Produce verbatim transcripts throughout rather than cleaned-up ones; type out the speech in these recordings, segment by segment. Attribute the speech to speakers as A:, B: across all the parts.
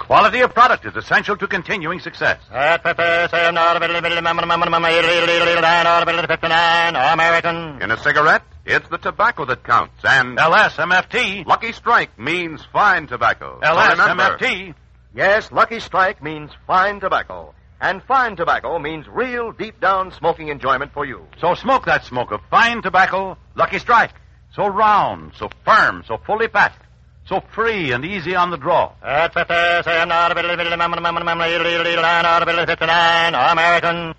A: Quality of product is essential to continuing success.
B: American.
A: In a cigarette, it's the tobacco that counts, and
C: L S M F T.
A: Lucky Strike means fine tobacco.
C: L S M F T.
A: So remember,
B: Yes, Lucky Strike means fine tobacco. And fine tobacco means real deep-down smoking enjoyment for you.
A: so smoke that smoke of fine tobacco, Lucky Strike. So round, so firm, so fully packed, so free and easy on the draw.
B: American.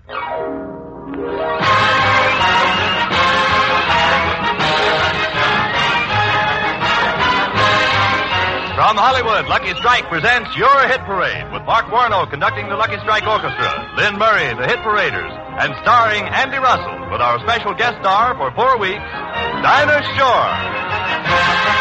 D: From Hollywood, Lucky Strike presents Your Hit Parade with Mark Warno conducting the Lucky Strike Orchestra, Lynn Murray, the Hit Paraders, and starring Andy Russell with our special guest star for four weeks, Dinah Shore.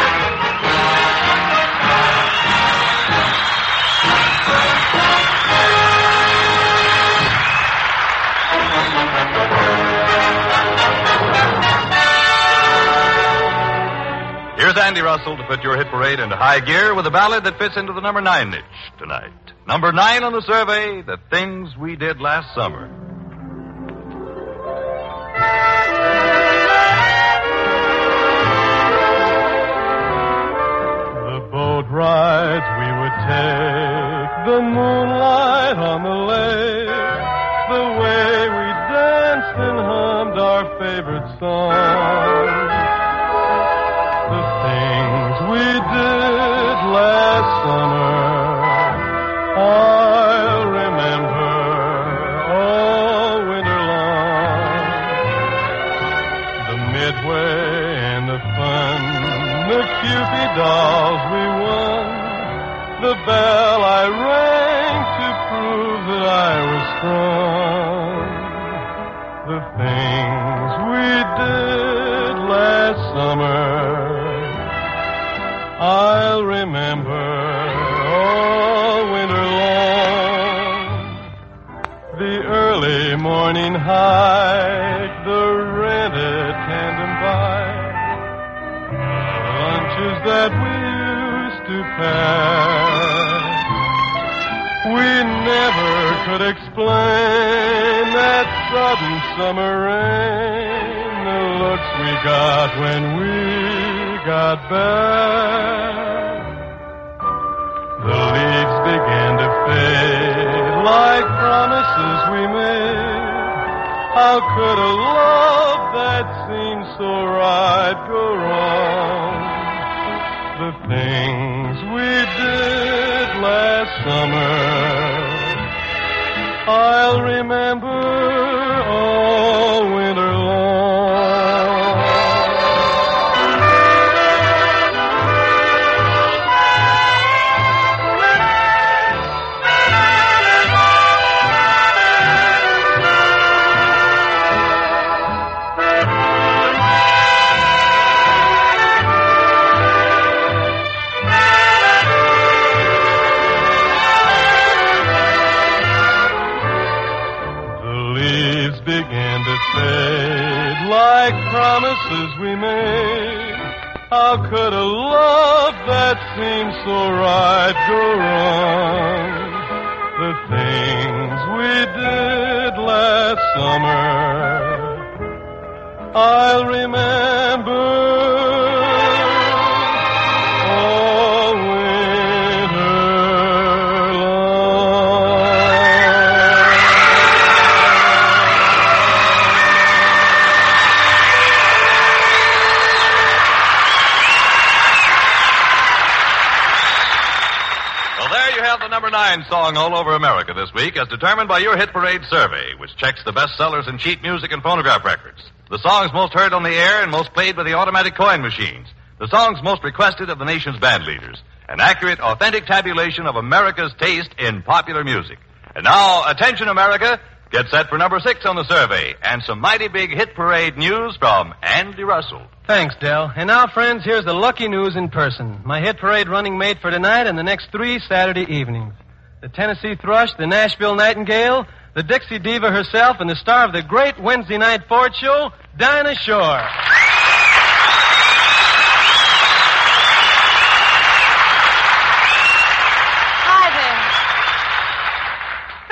D: Here's Andy Russell to put your hit parade into high gear with a ballad that fits into the number nine niche tonight. Number nine on the survey, The Things We Did Last Summer.
E: The boat rides we would take, the moonlight on the lake, the way we danced and hummed our favorite song. The things we did last summer, I'll remember all winter long. The midway and the fun, the Cupid dolls we won, the bell I rang to prove that I was strong. The things we did last summer, I'll remember all winter long. The early morning hike, the rented tandem bike, lunches that we used to pack. We never could explain that sudden summer rain, the looks we got when we got back. The leaves began to fade like promises we made. How could a love that seemed so right go wrong? The things we did last summer, I'll remember all winter long. Began to fade like promises we made. How could a love that seemed so right go wrong? The things we did last summer, I'll remember all winter
D: The number nine song all over America this week, as determined by your Hit Parade survey, which checks the bestsellers in cheap music and phonograph records. The songs most heard on the air and most played by the automatic coin machines. The songs most requested of the nation's band leaders. An accurate, authentic tabulation of America's taste in popular music. And now, attention America, get set for number six on the survey, and some mighty big Hit Parade news from Andy Russell.
F: Thanks, Del. And now, friends, here's the lucky news in person. My Hit Parade running mate for tonight and the next three Saturday evenings. The Tennessee Thrush, the Nashville Nightingale, the Dixie Diva herself, and the star of the great Wednesday night Ford show, Dinah Shore.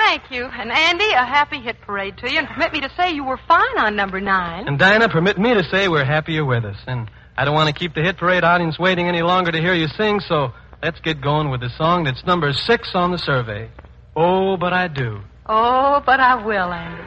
C: thank you. And Andy, a happy hit parade to you. And permit me to say you were fine on number nine.
F: And Dinah, permit me to say we're happy you're with us. And I don't want to keep the hit parade audience waiting any longer to hear you sing, so let's get going with the song that's number six on the survey. Oh, but I do.
C: Oh, but I will, Andy.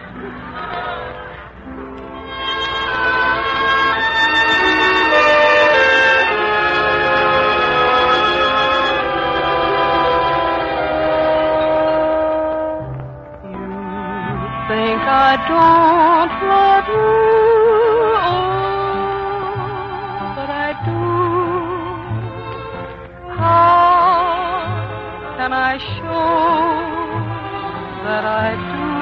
C: Think I don't love you, oh, but I do. How can I show that I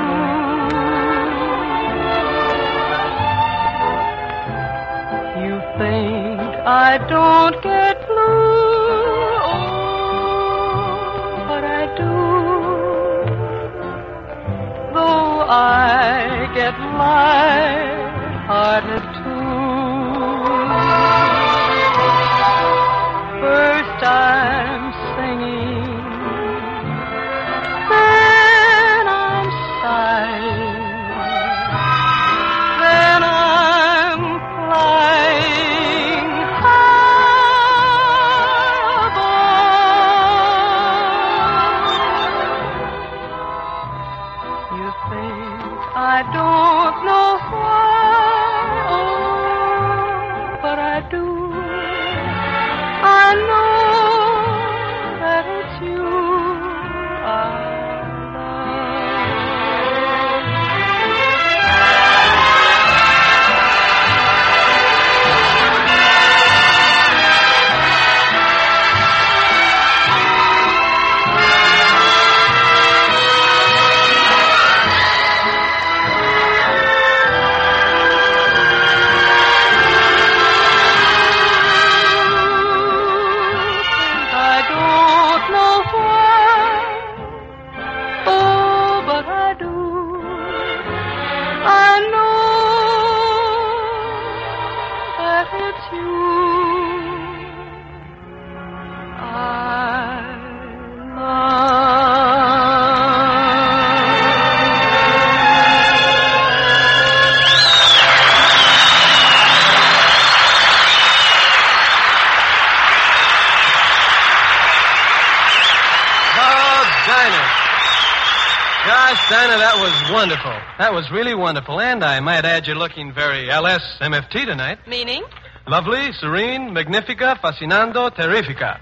C: do? You think I don't get blue, oh, but I do. Though I get light-hearted too. First I'm singing, then I'm sighing, then I'm flying high above. You think I don't know why, oh, but I do. I know that it's you I
F: Dinah, that was wonderful. That was really wonderful. And I might add you're looking very L S M F T tonight.
C: Meaning?
F: Lovely, serene, magnifica, fascinando, terrifica.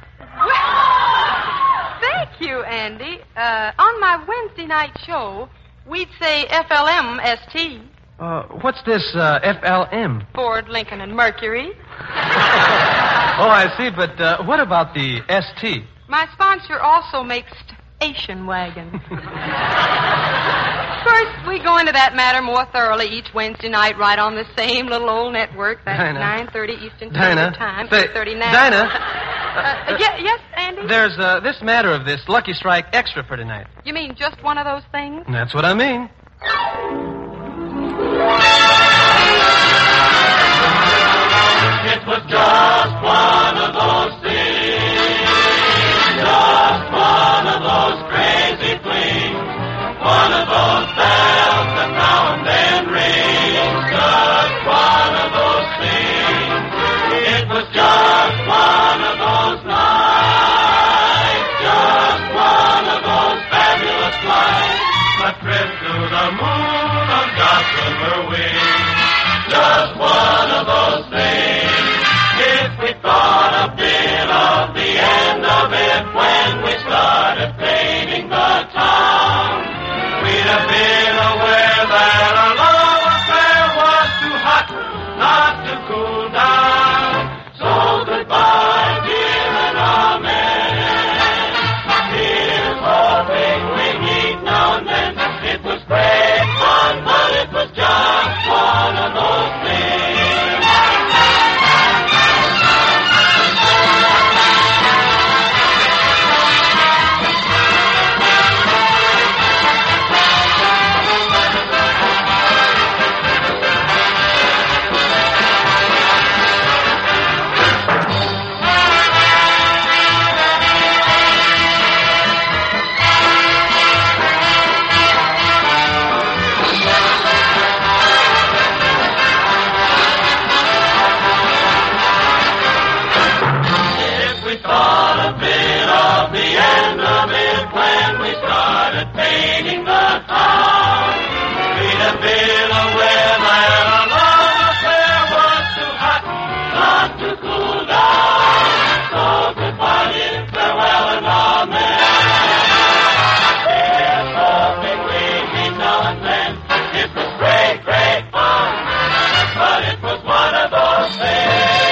C: Thank you, Andy. Uh, on my Wednesday night show, we'd say F L M S T.
F: Uh, what's this uh, F L M?
C: Ford, Lincoln, and Mercury.
F: Oh, I see. But uh, what about the S T?
C: My sponsor also makes station wagons. First, we go into that matter more thoroughly each Wednesday night right on the same little old network. That's
F: Dinah.
C: nine thirty Eastern
F: Dinah.
C: Standard Time,
F: Say,
C: eight thirty now.
F: Dinah.
C: Uh, uh, ye- yes, Andy?
F: There's uh, this matter of this Lucky Strike extra for tonight.
C: You mean just one of those things?
F: That's what I mean.
E: It was just one of those things, just one of those crazy flings, one of those bells that now and then rings, just one of those things. It was just one of those nights, just one of those fabulous flights, a trip to the moon on gossamer wings, just one of those things. It when we started painting the town. Read a bill of weather and a love affair was too hot not to cool down. So goodbye, farewell, and amen. Here's hoping we meet now and then. It was great, great fun, but it was one of those things.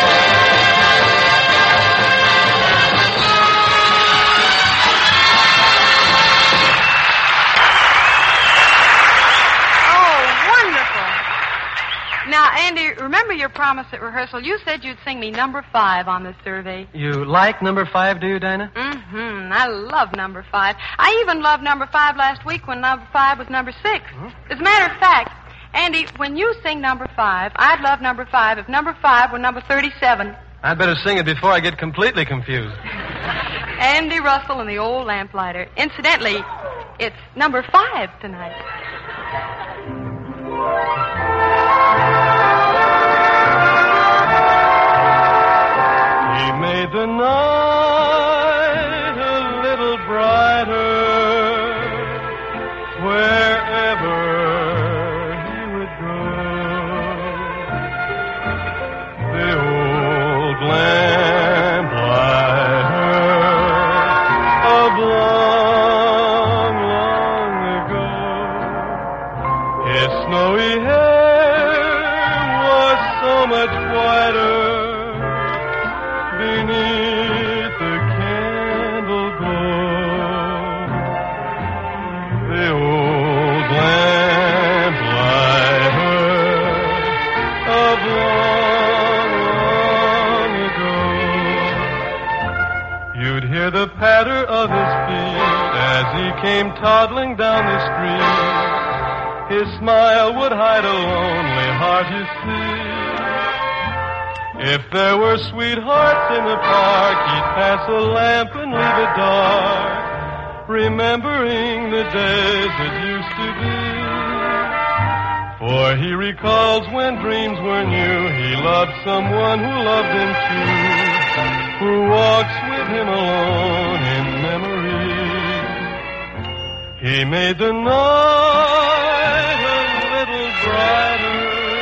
C: Now, Andy, remember your promise at rehearsal. You said you'd sing me number five on this survey.
F: You like number five, do you, Dinah?
C: Mm-hmm. I love number five. I even loved number five last week when number five was number six.
F: Hmm?
C: As a matter of fact, Andy, when you sing number five, I'd love number five if number five were number thirty-seven.
F: I'd better sing it before I get completely confused.
C: Andy Russell and the Old Lamplighter. Incidentally, it's number five tonight.
F: He made the night a little brighter wherever he would go. The old lamplighter of long, long ago. His snowy hair was so much whiter beneath the candle glow. The old lamplighter of long, long ago. You'd hear the patter of his feet as he came toddling down the street. His smile would hide a lonely heart, you see. If there were sweethearts in the park, he'd pass a lamp and leave it dark, remembering the days that used to be. For he recalls when dreams were new, he loved someone who loved him too, who walks with him alone in memory. He made the night a little brighter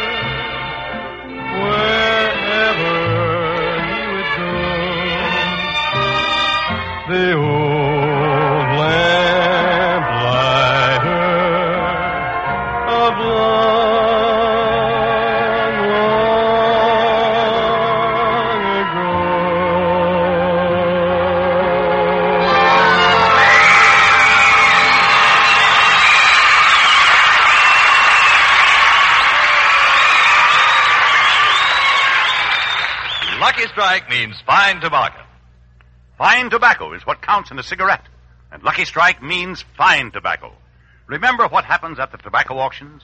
F: wherever he would go. The old lamplighter of long, long ago.
D: Lucky Strike means fine tobacco.
A: Fine tobacco is what counts in a cigarette. And Lucky Strike means fine tobacco. Remember what happens at the tobacco auctions?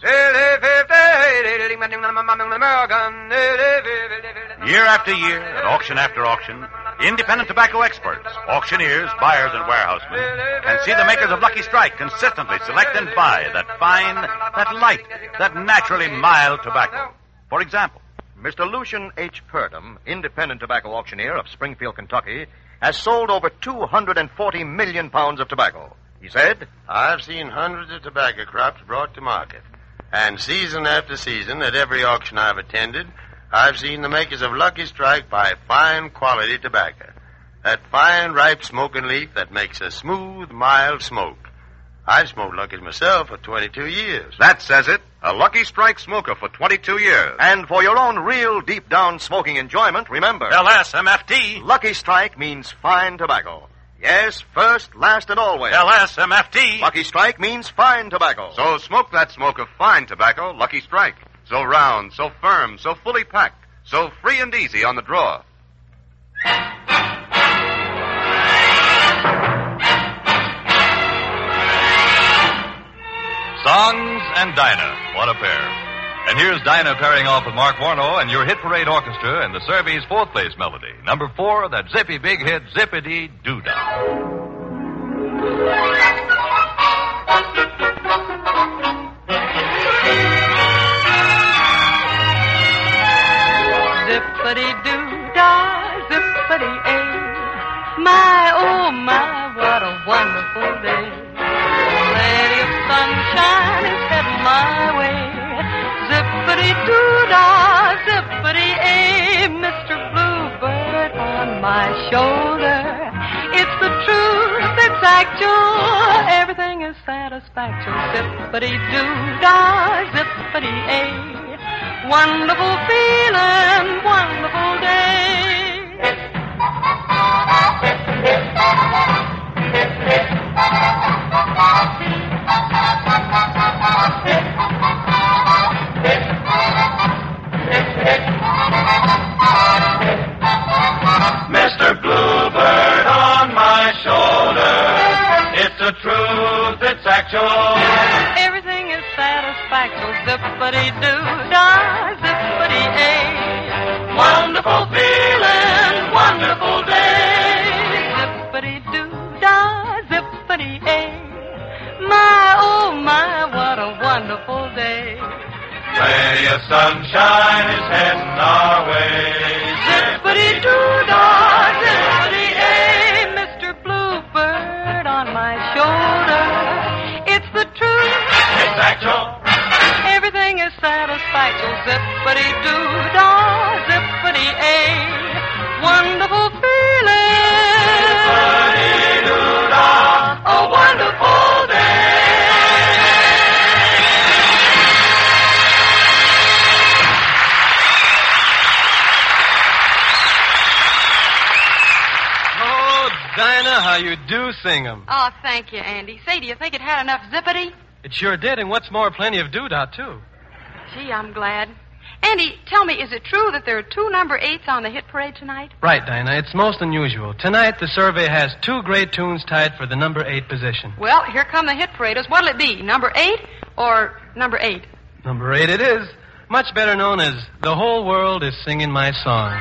A: Year after year, at auction after auction, independent tobacco experts, auctioneers, buyers, and warehousemen can see the makers of Lucky Strike consistently select and buy that fine, that light, that naturally mild tobacco. For example,
B: Mister Lucian H. Purdom, independent tobacco auctioneer of Springfield, Kentucky, has sold over two hundred forty million pounds of tobacco. He said,
G: I've seen hundreds of tobacco crops brought to market. And season after season, at every auction I've attended, I've seen the makers of Lucky Strike buy fine quality tobacco. That fine, ripe smoking leaf that makes a smooth, mild smoke. I've smoked Lucky's myself for twenty-two years.
A: that says it. A Lucky Strike smoker for twenty-two years.
B: and for your own real deep-down smoking enjoyment, remember,
A: L S M F T.
B: Lucky Strike means fine tobacco. Yes, first, last, and always.
A: L S M F T.
B: Lucky Strike means fine tobacco.
A: So smoke that smoke of fine tobacco, Lucky Strike. So round, so firm, so fully packed, so free and easy on the draw.
D: Songs and Dinah. What a pair. And here's Dinah pairing off with Mark Warno and your Hit Parade Orchestra and the Survey's fourth place melody. Number four, that zippy big hit, Zippity Doo-Dah.
C: Zippity-doo-dah, zippity-ay. My, oh my, what a wonderful wonderful day. Plenty of sunshine is heading my way. Zippity-doo-dah, zippity-ay, Mister Bluebird on my shoulder. It's the truth, it's actual, everything is satisfactual. Zippity-doo-dah, zippity-ay, wonderful feeling, wonderful day.
E: Mister Bluebird on my shoulder. It's the truth, it's actual.
C: Everything is satisfactual. Zippity-doo-dah, zippity-ay.
E: Wonderful feeling, wonderful day.
C: Zippity-doo-dah, zippity-ay. My, oh my, what a wonderful day.
E: Plenty of sunshine is heading our way.
C: Zippity-doo-dah, zippity-ay, Mister Bluebird on my shoulder. It's the truth.
E: It's actual.
C: Everything is satisfactual. Zippity-doo-dah, zippity-ay, wonderful feeling.
E: Zippity-doo-dah, a wonderful day.
F: Dinah, how you do sing 'em.
C: Oh, thank you, Andy. Say, do you think it had enough zippity?
F: It sure did, and what's more, plenty of doo-dah, too.
C: Gee, I'm glad. Andy, tell me, is it true that there are two number eights on the hit parade tonight?
F: Right, Dinah. It's most unusual. Tonight, the survey has two great tunes tied for the number eight position.
C: Well, here come the hit paraders. What'll it be, number eight or number eight?
F: Number eight it is. Much better known as The Whole World is Singing My Song.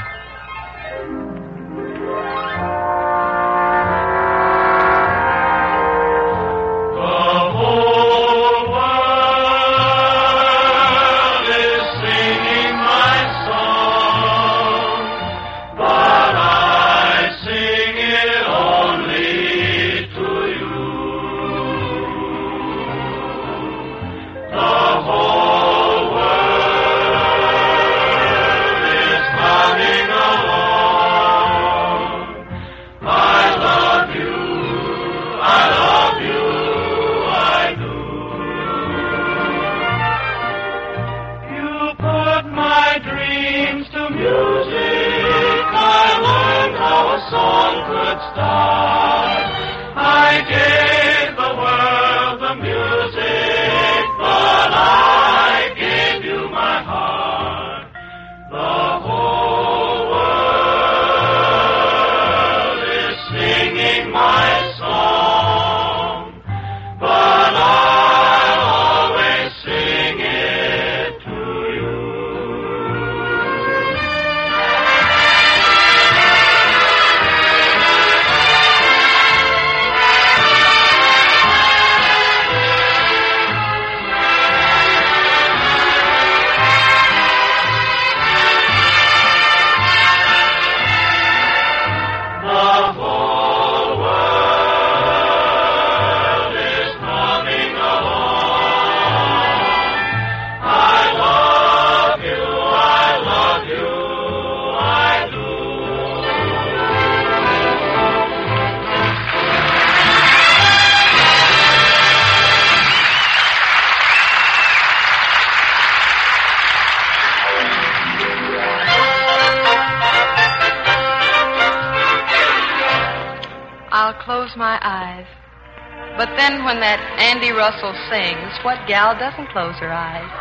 C: I'll close my eyes. But then when that Andy Russell sings, what gal doesn't close her eyes?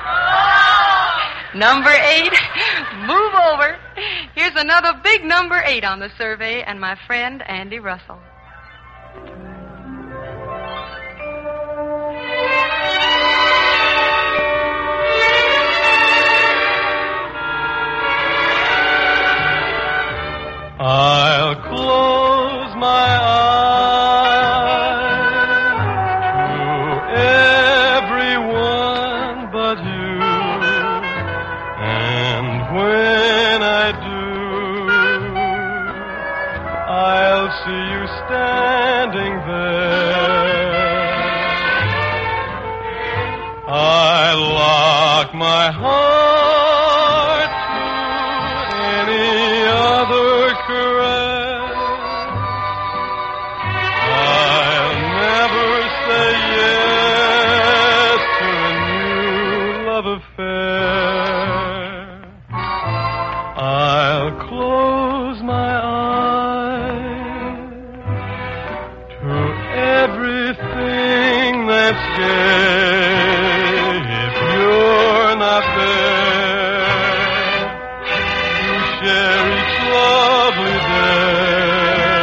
C: Number eight, move over. Here's another big number eight on the survey, and my friend Andy Russell.
F: I'll close my eyes to everyone but you, and when I do, I'll see you standing there I lock my heart to any other caress. I'll never say yes to a new love affair. I'll close my eyes to everything that's gay. If you're not there to share each lovely day,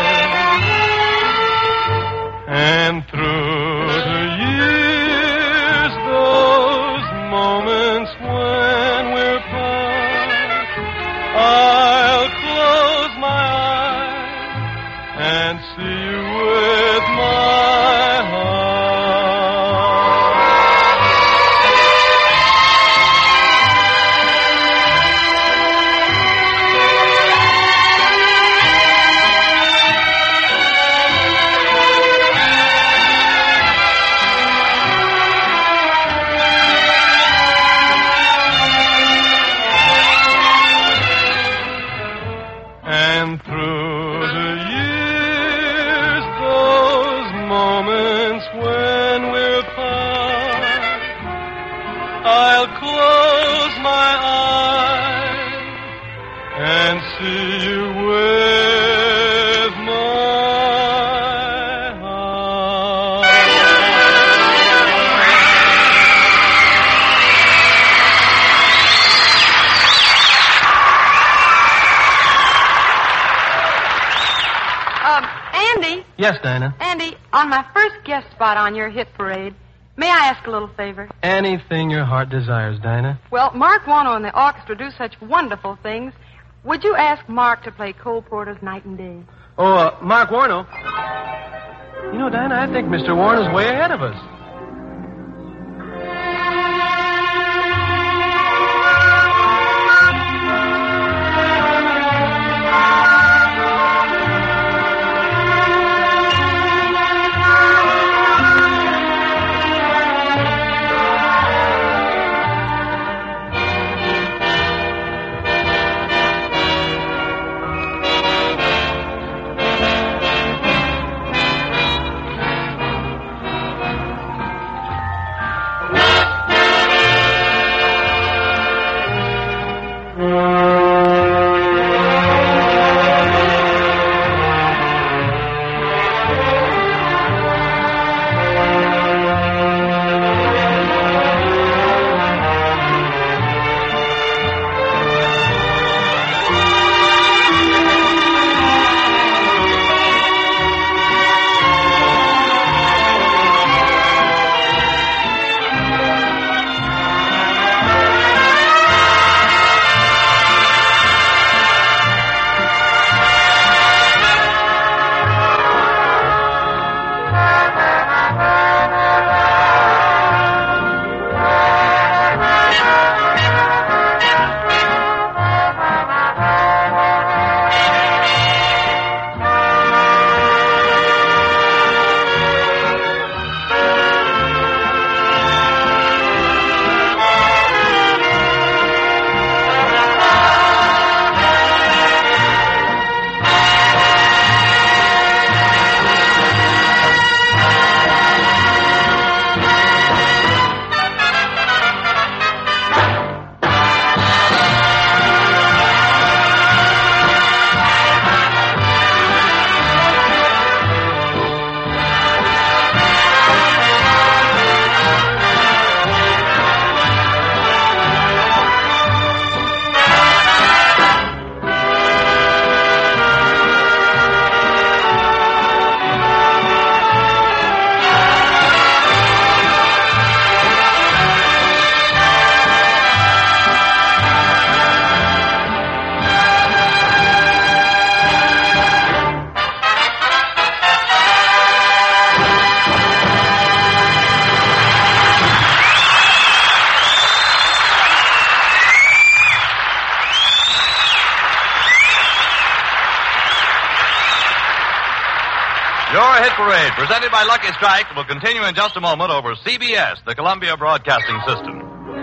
F: and through the years, those moments when we're apart, I'll close my eyes and see you with my heart. And through the years, those moments when we're apart, I'll close my eyes and see you with my heart.
C: Um, Andy,
F: Yes, Dinah.
C: Andy, on my first guest spot on your hit parade, may I ask a little favor?
F: Anything your heart desires, Dinah.
C: Well, Mark Warno and the orchestra do such wonderful things. Would you ask Mark to play Cole Porter's Night and Day?
F: Oh, uh, Mark Warno. You know, Dinah, I think Mister Warno's way ahead of us.
D: Your Hit Parade, presented by Lucky Strike, will continue in just a moment over C B S, the Columbia Broadcasting System.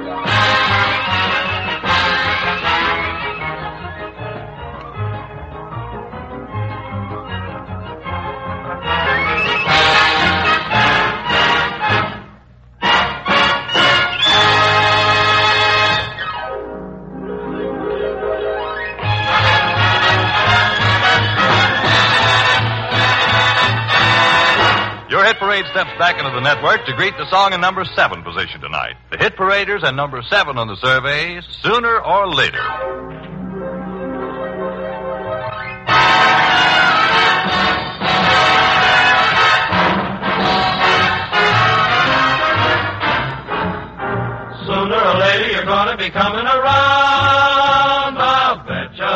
D: Hit Parade steps back into the network to greet the song in number seven position tonight. The Hit Paraders and number seven on the survey, Sooner or Later.
E: Sooner or later you're gonna be coming around, I'll betcha.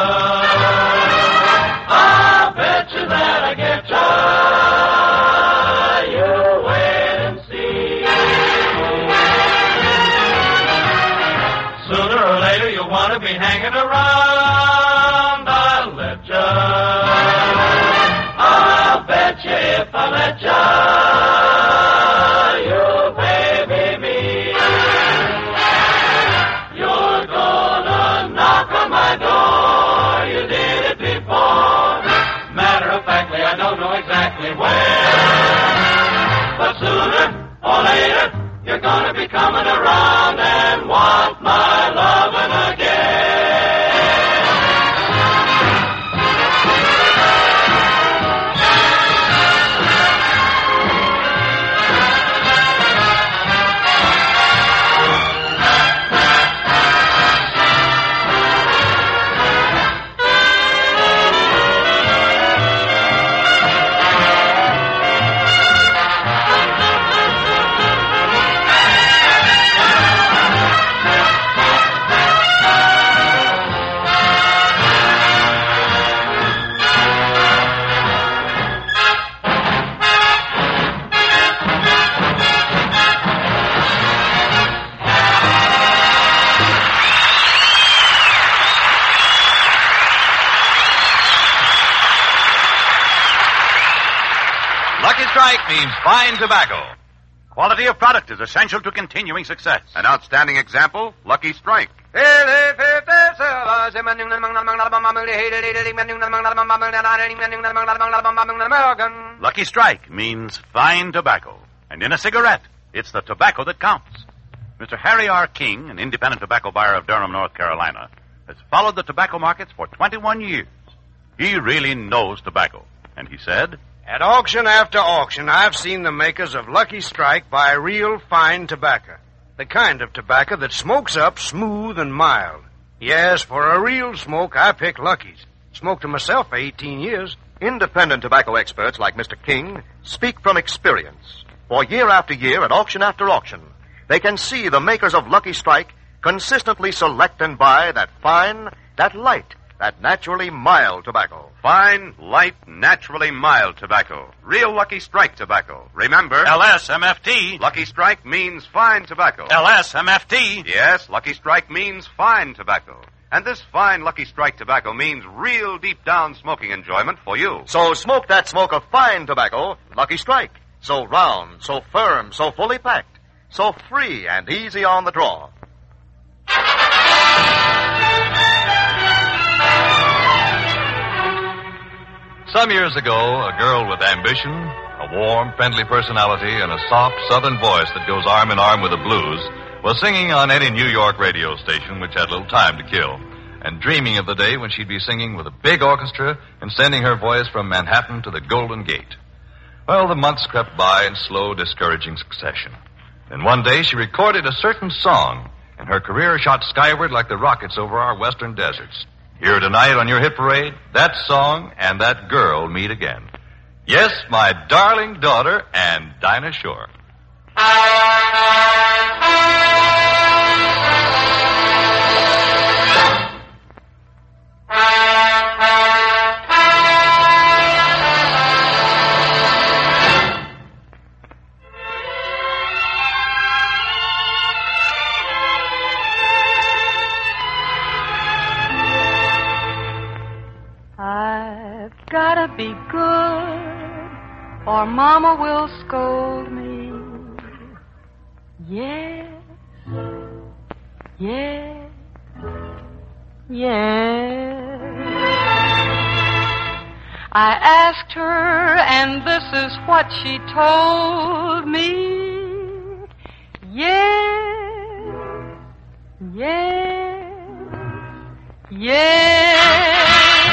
E: I'll betcha that I get ya. You'll want to be hanging around, I'll let ya. I'll bet you if I let ya, you'll baby me. You're gonna knock on my door, you did it before. Matter of factly, I don't know exactly where, but sooner or later, you're gonna be coming around and want my lovin' again.
D: Strike means fine tobacco.
A: Quality of product is essential to continuing success.
B: An outstanding example, Lucky Strike.
A: Lucky Strike means fine tobacco. And in a cigarette, it's the tobacco that counts. Mister Harry R. King, an independent tobacco buyer of Durham, North Carolina, has followed the tobacco markets for twenty-one years. He really knows tobacco. And he said,
H: at auction after auction, I've seen the makers of Lucky Strike buy real fine tobacco. The kind of tobacco that smokes up smooth and mild. Yes, for a real smoke, I pick Lucky's. Smoked them myself for eighteen years.
B: Independent tobacco experts like Mister King speak from experience. For year after year, at auction after auction, they can see the makers of Lucky Strike consistently select and buy that fine, that light, that naturally mild tobacco.
I: Fine, light, naturally mild tobacco. Real Lucky Strike tobacco. Remember,
A: L S M F T.
I: Lucky Strike means fine tobacco.
A: L S M F T.
I: Yes, Lucky Strike means fine tobacco. And this fine Lucky Strike tobacco means real deep down smoking enjoyment for you.
B: So smoke that smoke of fine tobacco, Lucky Strike. So round, so firm, so fully packed, so free and easy on the draw.
D: Some years ago, a girl with ambition, a warm, friendly personality, and a soft southern voice that goes arm in arm with the blues was singing on any New York radio station which had little time to kill, and dreaming of the day when she'd be singing with a big orchestra and sending her voice from Manhattan to the Golden Gate. Well, the months crept by in slow, discouraging succession. Then one day she recorded a certain song, and her career shot skyward like the rockets over our western deserts. Here tonight on your Hit Parade, that song and that girl meet again. Yes, my darling daughter and Dinah Shore.
C: I've gotta be good or Mama will scold me. Yes, yes, yes. I asked her, and this is what she told me. Yes, yes, yes.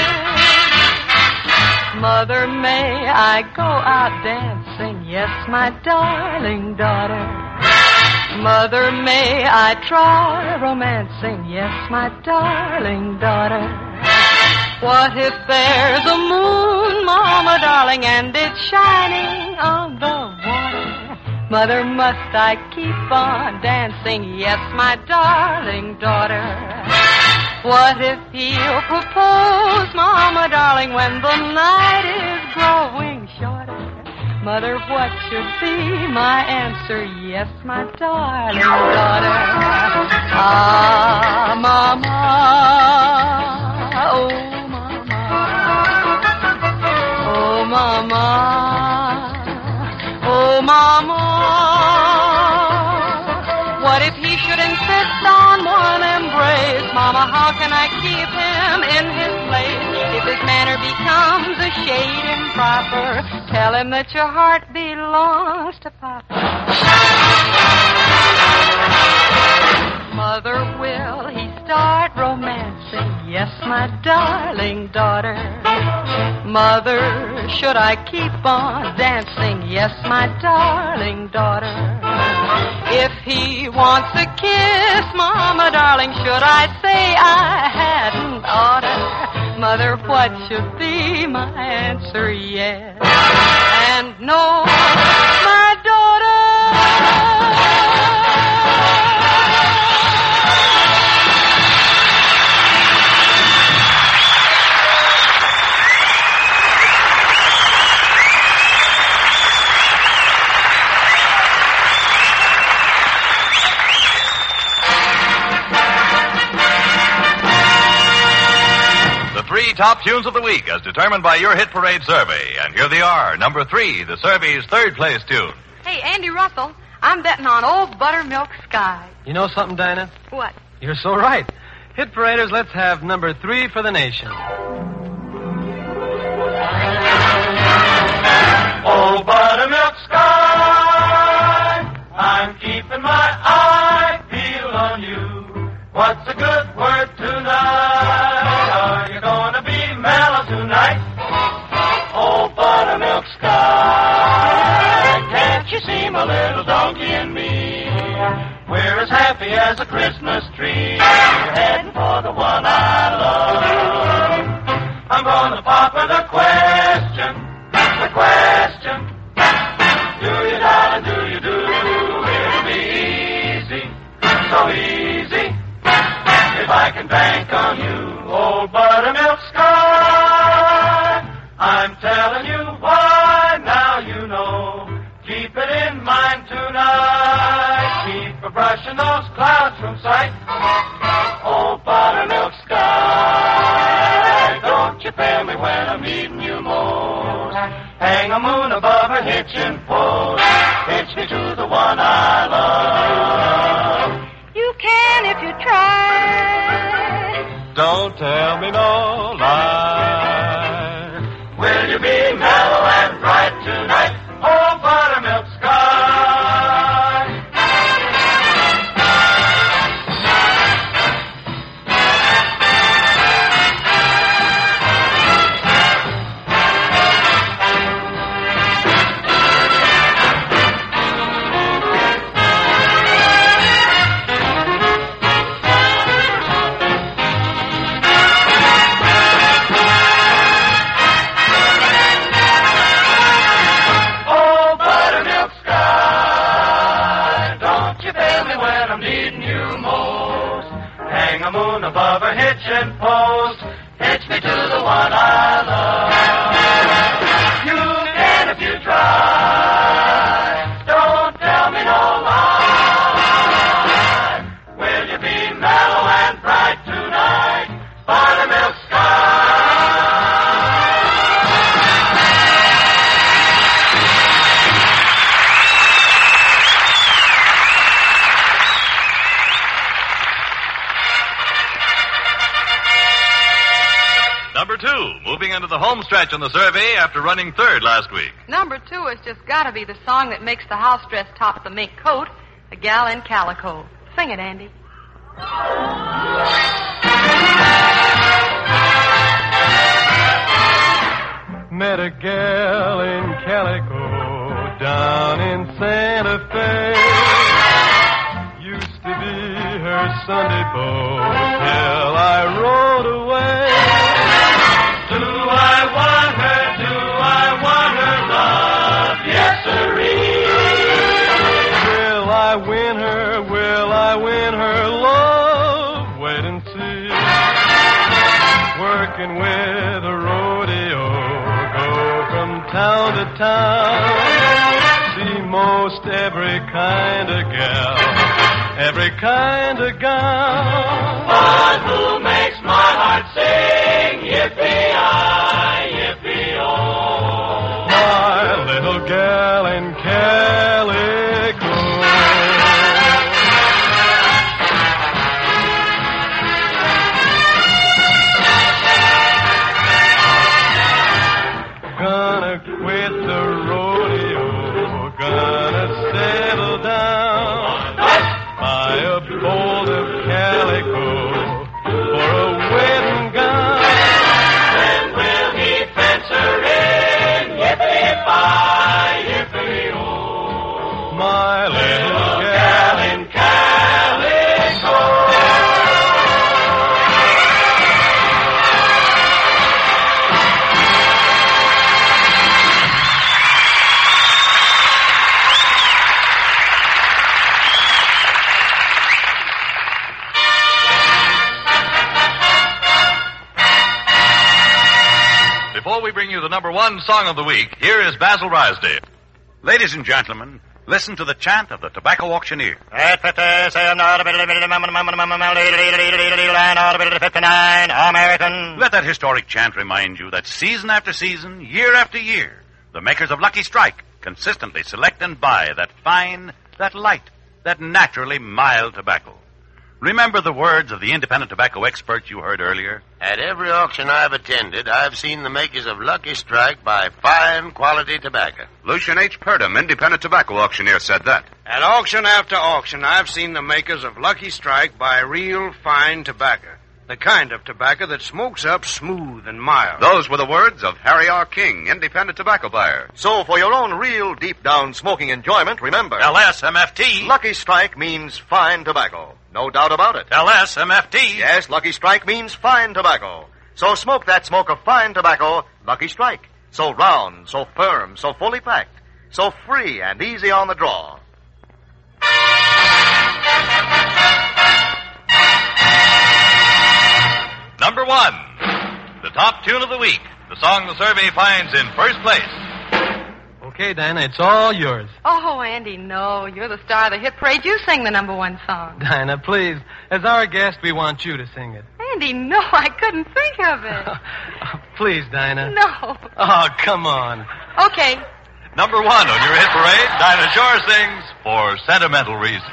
C: Mother, may I go out dancing? Yes, my darling daughter. Mother, may I try romancing? Yes, my darling daughter. What if there's a moon, Mama darling, and it's shining on the water? Mother, must I keep on dancing? Yes, my darling daughter. What if he'll propose, Mama darling, when the night is growing shorter? Mother, what should be my answer? Yes, my darling daughter. Ah, Mama, oh, oh, Mama, oh, Mama. What if he should insist on one embrace? Mama, how can I keep him in his place? If his manner becomes a shade improper, tell him that your heart belongs to Papa. Mother, will he start romancing? Yes, my darling daughter. Mother, should I keep on dancing? Yes, my darling daughter. If he wants a kiss, Mama darling, should I say I hadn't oughta? Mother, what should be my answer? Yes and no, my daughter.
D: Three top tunes of the week as determined by your Hit Parade survey. And here they are. Number three, the survey's third place tune.
C: Hey, Andy Russell, I'm betting on Old Buttermilk Sky.
F: You know something, Dinah?
C: What?
F: You're so right. Hit Paraders, let's have number three for the nation.
E: Old Buttermilk Sky, I'm keeping my eye peeled on you. What's a good word tonight? Are you gonna be mellow tonight? Old Buttermilk Sky, can't you see my little donkey and me? We're as happy as a Christmas tree. We're heading for the one I love. I'm gonna pop her the question, the question. Do you, darling, do you do? It'll be easy, so easy, if I can bank on you. Old Buttermilk Sky, I'm telling you why, now you know. Keep it in mind tonight. Keep a brushing those clouds from sight. Old Buttermilk Sky, don't you fail me when I'm needing you most. Hang a moon above her hitching post. Hitch me to the one I love.
C: You can if you try.
E: Don't tell me no lie. Will you be mellow and bright tonight? Oh, Buttermilk Sky. Hang a moon above her hitching post. Hitch me to the one I love. You can if you try. Don't tell me no lie. Will you be mellow and bright tonight? Buttermilk Sky.
D: into the home stretch on the survey after running third last week.
C: Number two has just got to be the song that makes the house dress top the mink coat, The Gal in Calico. Sing it, Andy.
F: Met a gal in Calico down in Santa Fe. Used to be her Sunday beau till I rode away.
E: Do I want her? Do I want her love? Yes, sirree.
F: Will I win her? Will I win her love? Wait and see. Working with a rodeo, go from town to town. See most every kind of gal, every kind of gal.
E: But who makes my heart sing? Yippee-I, yippee-oh.
F: My little gal in Calico. Gonna quit the rodeo, gonna settle down, buy a bolt of calico for a wedding gown.
E: Then will he fence her in? Yippee-fi, yippee-oh.
F: My little gal in
E: Calico.
D: Before we bring you the number one song of the week, here is Basil Rysdale.
A: Ladies and gentlemen, listen to the chant of the tobacco auctioneer.
B: American.
A: Let that historic chant remind you that season after season, year after year, the makers of Lucky Strike consistently select and buy that fine, that light, that naturally mild tobacco. Remember the words of the independent tobacco expert you heard earlier?
G: At every auction I've attended, I've seen the makers of Lucky Strike buy fine quality tobacco.
I: Lucian H. Purdom, independent tobacco auctioneer, said that.
H: At auction after auction, I've seen the makers of Lucky Strike buy real fine tobacco. The kind of tobacco that smokes up smooth and mild.
I: Those were the words of Harry R. King, independent tobacco buyer.
B: So for your own real deep-down smoking enjoyment, remember,
A: L S M F T.
B: Lucky Strike means fine tobacco. No doubt about it.
A: L S M F T.
B: Yes, Lucky Strike means fine tobacco. So smoke that smoke of fine tobacco, Lucky Strike. So round, so firm, so fully packed, so free and easy on the draw.
D: Number one, the top tune of the week, the song the survey finds in first place.
F: Okay, Dinah, it's all yours.
C: Oh, Andy, no. You're the star of the hit parade. You sing the number one song.
F: Dinah, please. As our guest, we want you to sing it.
C: Andy, no, I couldn't think of it.
F: Please, Dinah.
C: No.
F: Oh, come on.
C: Okay.
D: Number one on your hit parade, Dinah Shore sings For Sentimental Reasons.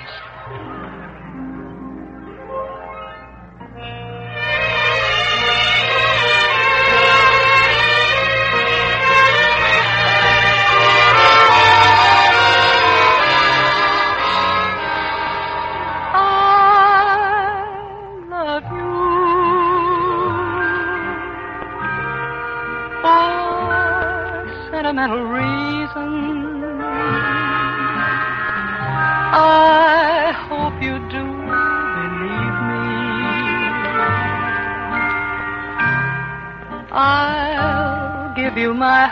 C: Sentimental reason. I hope you do believe me. I'll give you my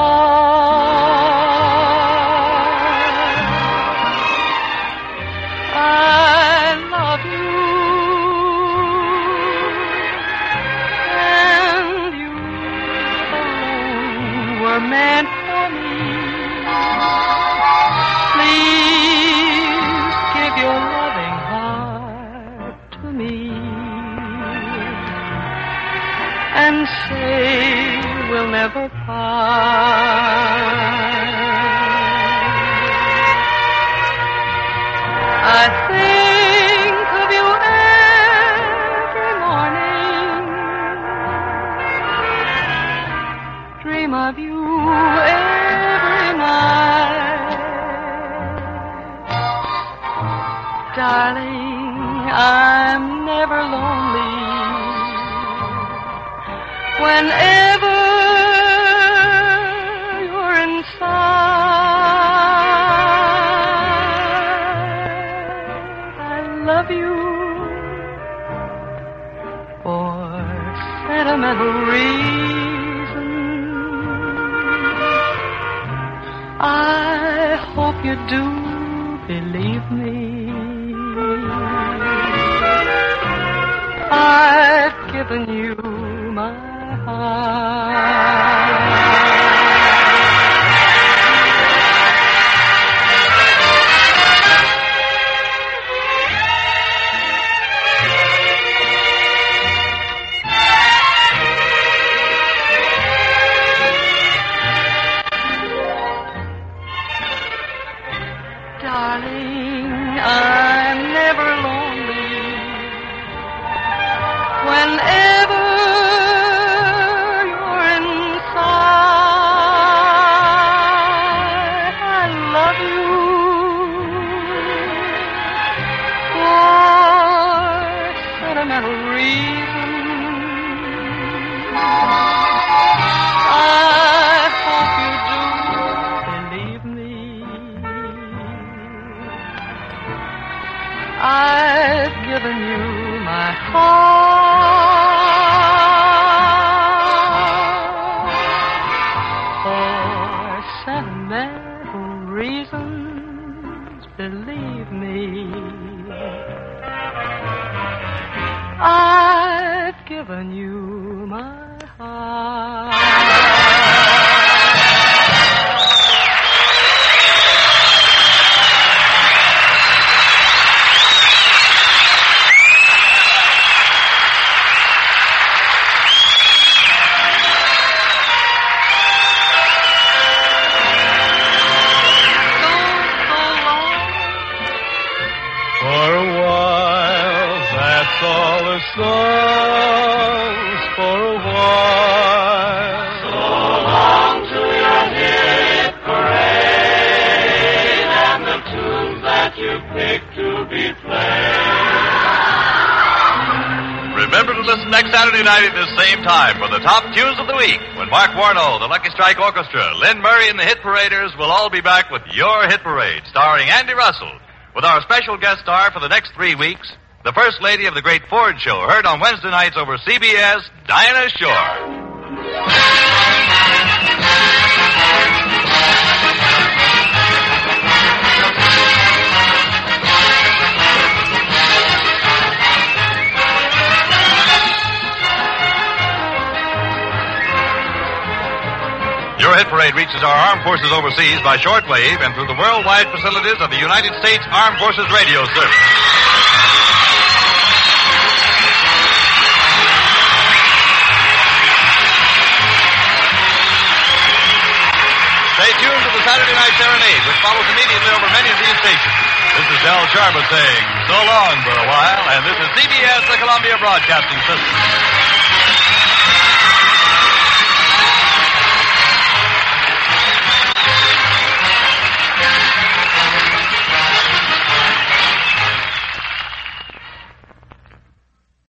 C: heart. I love you. And you alone were meant for me. Please give your loving heart to me and say we'll never part. I think of you every morning reason. I hope you do believe me. I've given you my heart. Darling, I'm never lonely. Whenever you're inside, I love you. For sentimental reasons, I hope you do believe me. I've given you my heart. For sentimental reasons, believe me. I've given you my heart.
E: Songs for a while. So long to your hit parade and the tunes that you pick to be played.
D: Remember to listen next Saturday night at the same time for the top tunes of the week when Mark Warno, the Lucky Strike Orchestra, Lynn Murray, and the Hit Paraders will all be back with Your Hit Parade, starring Andy Russell, with our special guest star for the next three weeks, the First Lady of the Great Ford Show, heard on Wednesday nights over C B S, Dinah Shore. Your Hit Parade reaches our armed forces overseas by shortwave and through the worldwide facilities of the United States Armed Forces Radio Service. Stay tuned to the Saturday Night Serenade, which follows immediately over many of these stations. This is Del Sharbutt saying so long for a while, and this is C B S, the Columbia Broadcasting System.